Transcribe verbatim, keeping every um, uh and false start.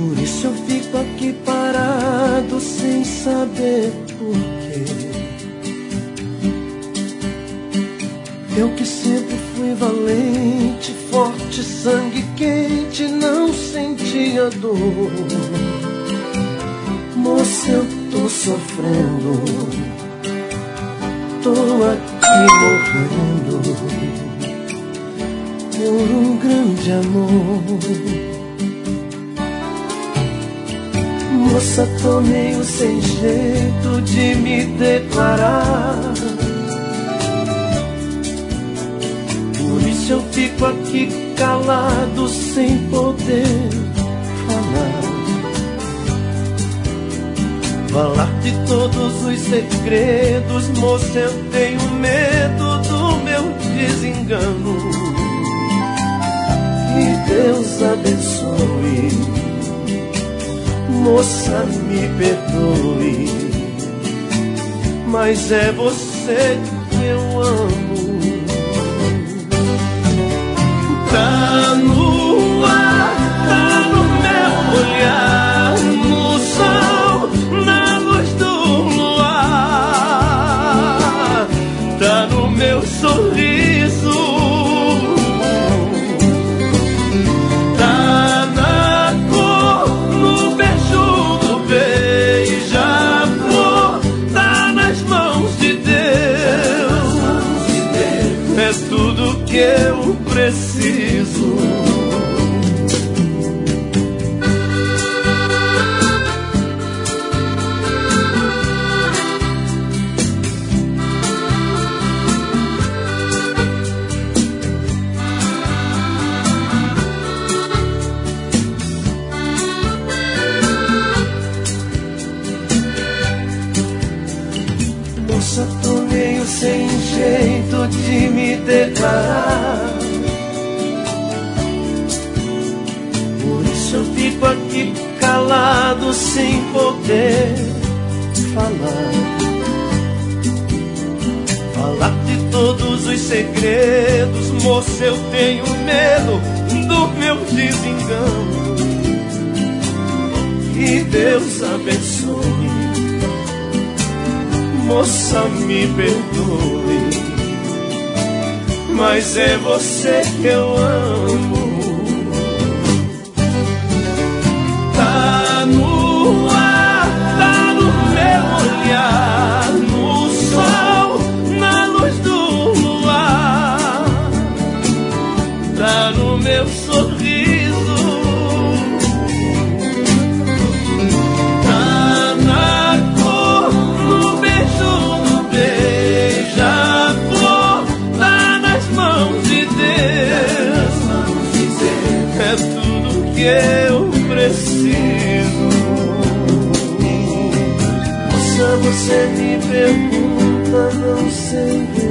Por isso eu fico aqui parado sem saber porquê. Eu que sempre fui valente, forte, sangue quente, não sentia dor. Moça, eu tô sofrendo, tô aqui morrendo por um grande amor. Moça, tô meio sem jeito de me declarar. Por isso eu fico aqui calado sem poder falar. Falar de todos os segredos, moça, eu tenho medo do meu desengano. Que Deus abençoe, moça, me perdoe, mas é você que eu amo. Tá no ar, tá no meu olhar, no sol, na luz do luar, tá no meu sorriso, tá na cor, no beijo do beija-flor, tá nas mãos de Deus, é tudo que eu preciso. Moça, tô meio sem jeito de me declarar. Por isso eu fico aqui calado sem poder falar. Falar de todos os segredos, moça, eu tenho medo do meu desengano. Que Deus abençoe, moça, me perdoe, mas é você que eu amo. Tá no ar, tá no meu olhar, no sol, na luz do luar, tá no meu sorriso, tá na cor, no beijo do beija-flor, tá nas mãos de Deus, é tudo que eu preciso. Moça, você me pergunta, não sei